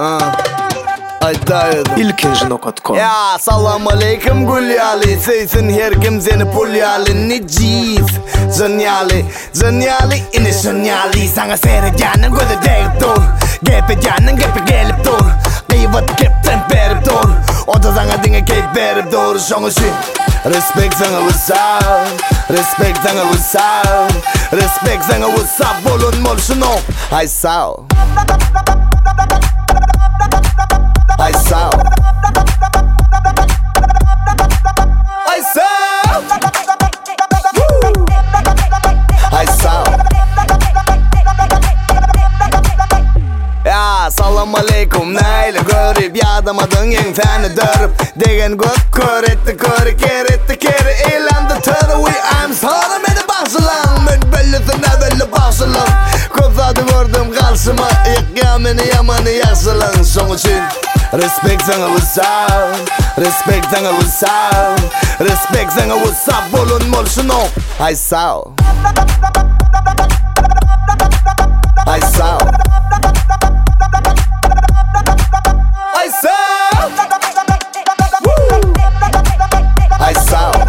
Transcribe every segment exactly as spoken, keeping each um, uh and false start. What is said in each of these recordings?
Aytaydım ilkinci nokta com. Ya salam aleykum gulyali, seysin her kim seni pulyali. Neciz Zanyali Zanyali ini zanyali. Sana seyredeceğinin gözü değip dur, gepeceğinin gepi gelip dur. Kıyvat kepten berip dur, o da sana dine keyif verip dur. Şonu şu respect sana what's up, respect sana what's up, respect sana what's up. Bulunmol şunu ay sağ ol, ay sağ ol, ay sağ ol, ay sağ ol. Ya salam aleykum neyle görüp yadamadın yen feni dörüp. Degen gök kör etti körü ker etti keri eğlendi törü. We I'm sonra beni bağışlan, ben bellisin evveli bağışlan. Közadı gördüm karşıma yıkkameni yamanı yaşlan. Son için respect sana what's up, respect sana what's up, respect sana what's up. Bulunmol şunu ay sağ ol, ay sağ ol, ay sağ ol, ay sağ ol.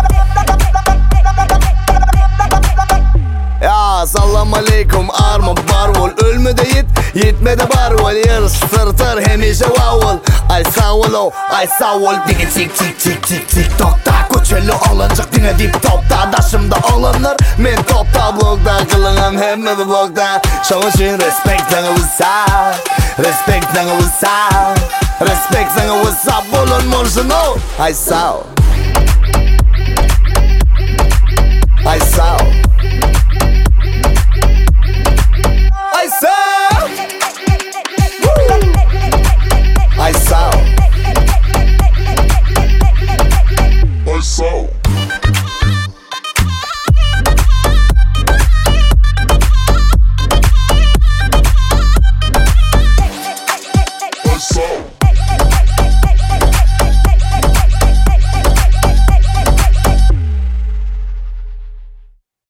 Ya salam aleykum arma barvol. Ölmede yit, yitmede barvol. Yarış sırtır hemişe vavol. Ay sağ ol o, ay sağ ol. Dine tik tik tik tik tik tokta. Koçeli olacak dine dip topta. Daşımda olanlar men topta. Blokta kılığım hemme bir blokta. Şoğun için respect sana what's up, respect sana what's up, respect sana what's up. Bulunmol şunu ay sağ ol, ay sağ ol,